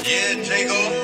Yeah, Jago.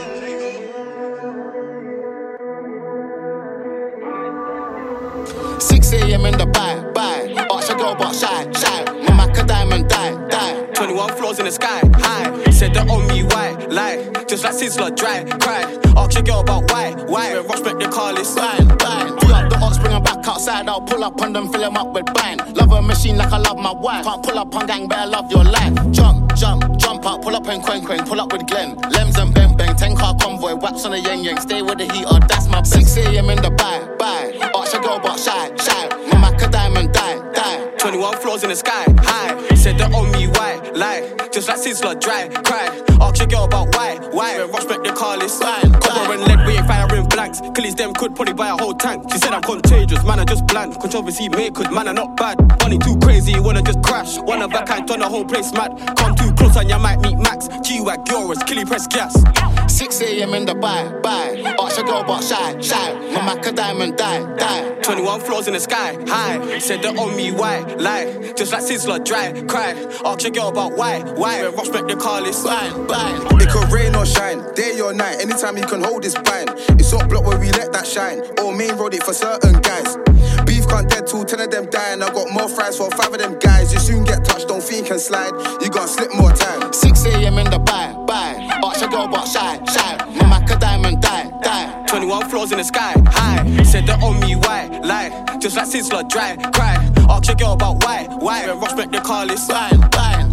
6 a.m. in the bye. Ask your girl but shy. My macadam die. 21 floors in the sky, high. Said they on me, why? Lie. Just like Sizzler, dry, cry. Ask your girl about why? When Rush make the car list. Bang. Pull up the ox, bring her back outside. I'll pull up on them, fill them up with bang. Love a machine like I love my wife. Can't pull up on gang, better love your life. Jump up, pull up in Quang, pull up with Glenn. Lems and bang, 10-car convoy, waps on the yang. Stay with the heater, that's my best. 6 a.m. in the bye. Ask your girl but shy. My macadam die. 21 floors in the sky, high. Said they on me, why? Lie. Just like Sizzler, dry, cry. Ask your girl about why? When Rush make the car list. Copper and lead, we ain't firing blanks. Killies them could probably buy a whole tank. She said I'm contagious, man, I just bland. Controversy made good, man, I not bad. Money too crazy, you wanna just crash. One of a kind, turn the whole place mad. Come too close and you might meet Max. G-Wag, Yoras, Killy press gas. 6 a.m. in the bye. Ask your girl but shy. My macadam die. 21 floors in the sky, high. Said they on me, why? Lie. Just like Sizzler, dry, cry. Ask your girl about why? When Rush make the car list. Bang. It could rain or shine, day or night. Anytime you can hold this bind. It's up block where we let that shine. Or main road it for certain guys. Beef can't dead till 10 of them dying. I got more fries for 5 of them guys. You soon get touched, don't think and slide. You gon' slip more time. 6 a.m. in the bye. Ask your girl but shy. My macadam die. 21 floors in the sky, high. Said they on me, why? Lie. Just like Sizzler, dry, cry. Ask your girl about why? When Rush make the car list. Bang.